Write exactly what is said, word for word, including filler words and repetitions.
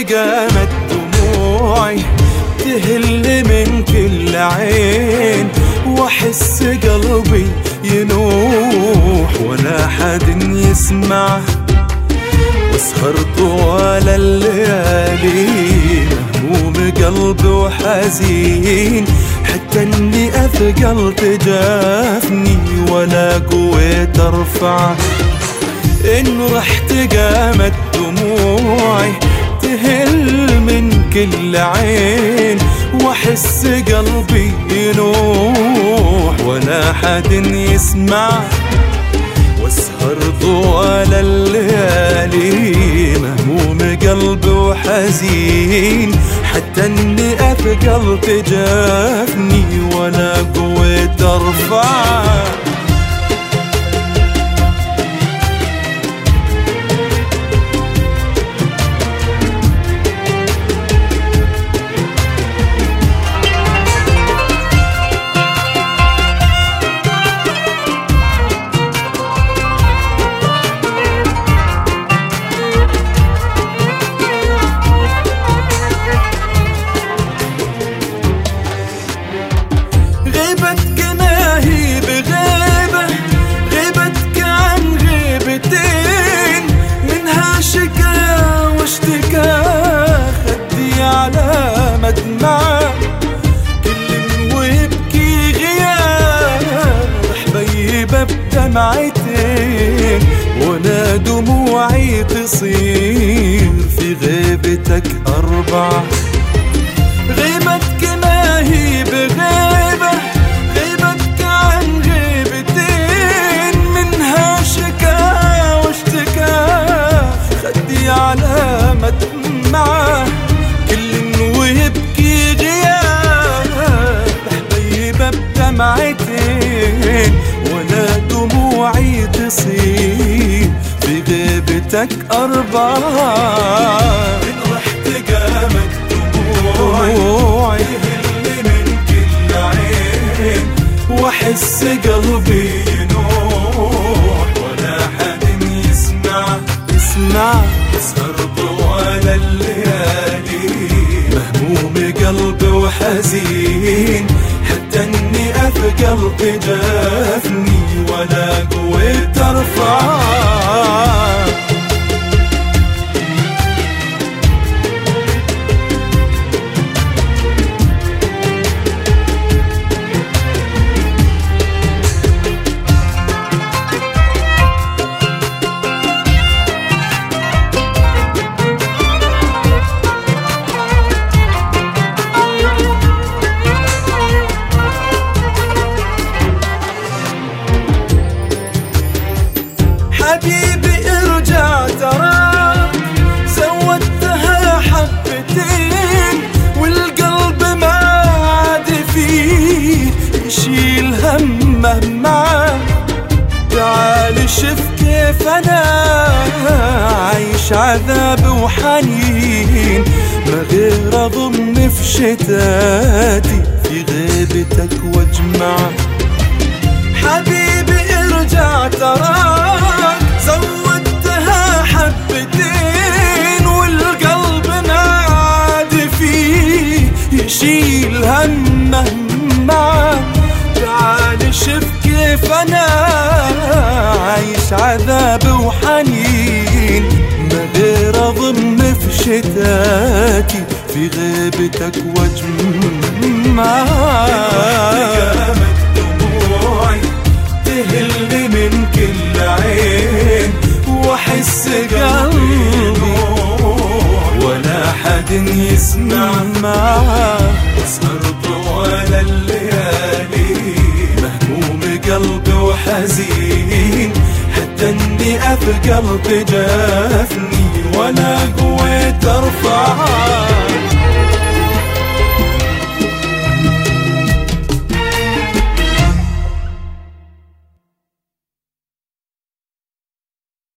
قامت دموعي تهل من كل عين، واحس قلبي ينوح ولا حد يسمع، واسهر طوال الليالي مهموم قلبي وحزين، حتى اني اثقل تجافني ولا قوة ارفع. ان رحت قامت دموعي تهل من كل عين، واحس قلبي ينوح ولا حد يسمع، واسهر طوال الليالي مهموم قلبي وحزين، حتى اني اثقل تجافني ولا قوة ارفع. غيبتك ناهي بغيبة، غيبتك عن غيبتين، منها شكا واشتكى خدي على مدمع، كل ويبكي غياب حبيبة بدمعتين، وانا دموعي تصير في غيبتك أربع. غيبتك ناهي بغيبة، غيبتك عن غيبتين، منها شكا واشتكى خدي على مدمعة، كل ويبكي غياب حبيبة بدمعتين، وانا دموعي تصير في غيبتك أربع. إن رحت قامت دموعي تهل من كل عين، واحس قلبي ينوح ولا حد يسمع يسمع، اسهر طوال الليالي مهموم قلبي وحزين، حتى اني اثقل تجافني ولا قوة ارفع. حبيبي ارجع ترى زودتها حبتين، والقلب ما عاد فيه يشيل همه معاه، تعال شوف كيف انا عايش عذاب وحنين، ما غير اضم في شتاتي في غيبتك واجمع. حبيبي ارجع تراك زودتها حبتين، والقلب ما عاد فيه يشيل همه معاه، تعال شوف كيف انا عايش عذاب وحنين، ما غير اضم في شتاتي في غيبتك واجمع. تهل من كل عين، واحس قلبي ولا حد يسمع، واسهر طوال الليالي مهموم قلبي وحزين، حتى اني اثقل تجافني ولا قوة